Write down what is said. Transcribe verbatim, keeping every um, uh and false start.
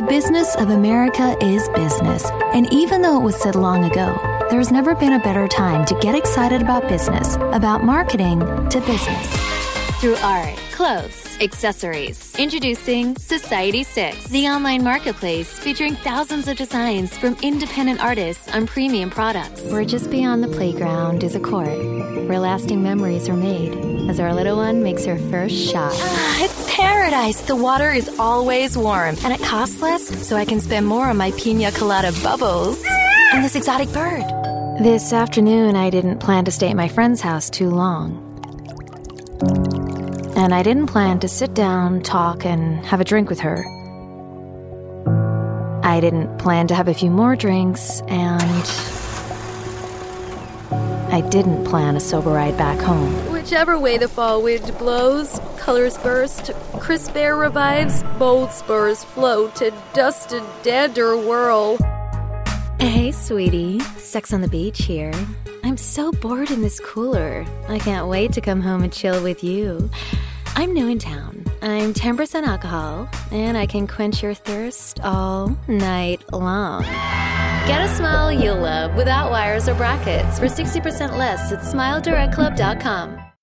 The business of America is business. And even though it was said long ago, there's never been a better time to get excited about business, about marketing to business. Through art, clothes, accessories. Introducing Society six, the online marketplace featuring thousands of designs from independent artists on premium products. Where just beyond the playground is a court where lasting memories are made as our little one makes her first shot. Ah, it's paradise. The water is always warm and it costs less, so I can spend more on my pina colada bubbles and this exotic bird. This afternoon, I didn't plan to stay at my friend's house too long. And I didn't plan to sit down, talk, and have a drink with her. I didn't plan to have a few more drinks, and I didn't plan a sober ride back home. Whichever way the fall wind blows, colors burst, crisp air revives, bold spurs float, and dusted dander whirl. Hey, sweetie. Sex on the beach here. I'm so bored in this cooler. I can't wait to come home and chill with you. I'm new in town. I'm ten percent alcohol, and I can quench your thirst all night long. Get a smile you'll love without wires or brackets for sixty percent less at smile direct club dot com.